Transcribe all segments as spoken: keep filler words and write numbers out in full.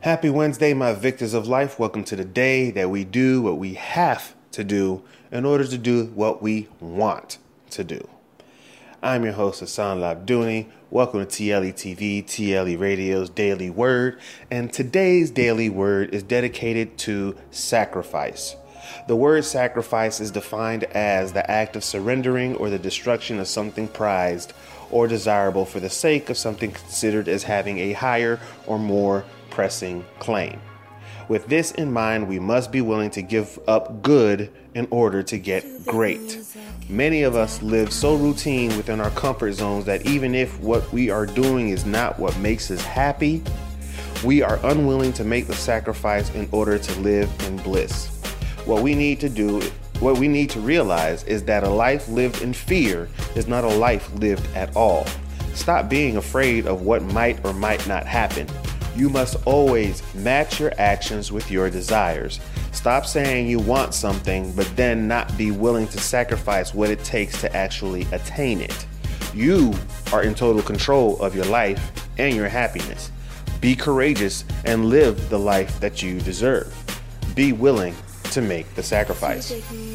Happy Wednesday, my victors of life. Welcome to the day that we do what we have to do in order to do what we want to do. I'm your host, Hassan Labduni. Welcome to T L E T V, T L E Radio's Daily Word. And today's Daily Word is dedicated to sacrifice. The word sacrifice is defined as the act of surrendering or the destruction of something prized or desirable for the sake of something considered as having a higher or more pressing claim. With this in mind, we must be willing to give up good in order to get great. Many of us live so routine within our comfort zones that even if what we are doing is not what makes us happy, we are unwilling to make the sacrifice in order to live in bliss. What we need to do, what we need to realize is that a life lived in fear is not a life lived at all. Stop being afraid of what might or might not happen. You must always match your actions with your desires. Stop saying you want something, but then not be willing to sacrifice what it takes to actually attain it. You are in total control of your life and your happiness. Be courageous and live the life that you deserve. Be willing to make the sacrifice.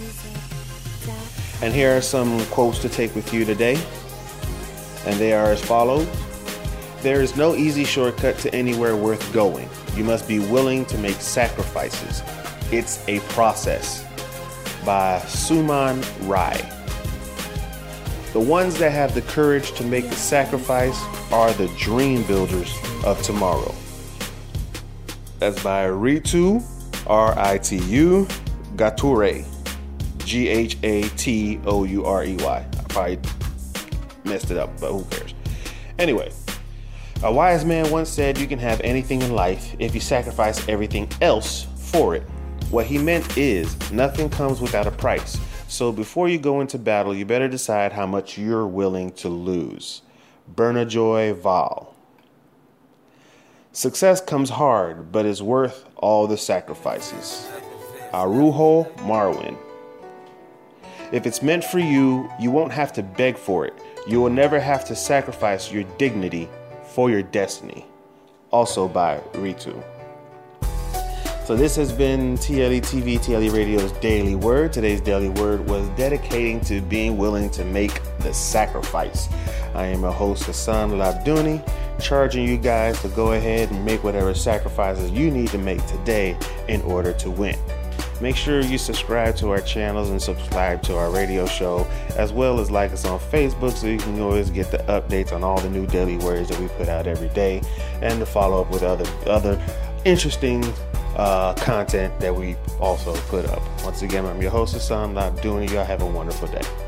And here are some quotes to take with you today. And they are as follows. There is no easy shortcut to anywhere worth going. You must be willing to make sacrifices. It's a process. By Suman Rai. The ones that have the courage to make the sacrifice are the dream builders of tomorrow. That's by Ritu, R I T U, Ghature, G H A T O U R E Y. I probably messed it up, but who cares? Anyway. A wise man once said you can have anything in life if you sacrifice everything else for it. What he meant is nothing comes without a price. So before you go into battle, you better decide how much you're willing to lose. Bernajoy Val. Success comes hard, but is worth all the sacrifices. Arujo Marwin. If it's meant for you, you won't have to beg for it. You will never have to sacrifice your dignity for your destiny. Also by Ritu. So this has been T L E T V, T L E Radio's Daily Word. Today's Daily Word was dedicating to being willing to make the sacrifice. I am your host, Hassan Labduni, charging you guys to go ahead and make whatever sacrifices you need to make today in order to win. Make sure you subscribe to our channels and subscribe to our radio show, as well as like us on Facebook so you can always get the updates on all the new daily words that we put out every day, and to follow up with other other interesting uh, content that we also put up. Once again, I'm your host, Hassan Labduni. Y'all have a wonderful day.